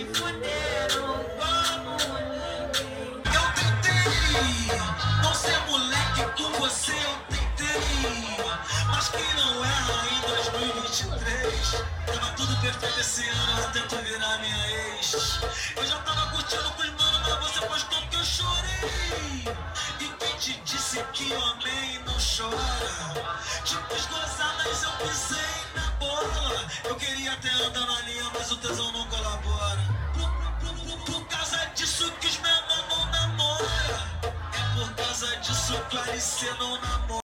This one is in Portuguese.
fuderam como ninguém. Eu tentei não ser moleque com você, eu tentei, mas quem não erra em 2023? Tava tudo perfeito esse ano, ela tentou virar minha ex. Eu já tava curtindo com os manos, mas você postou que eu chorei. E quem te disse que homem não chora? Tipo esgozadas eu pisei na bola. Eu queria até andar na linha, mas o tesão não colabora. Por causa disso que os menores não namora. É por causa disso que o Alice não namora.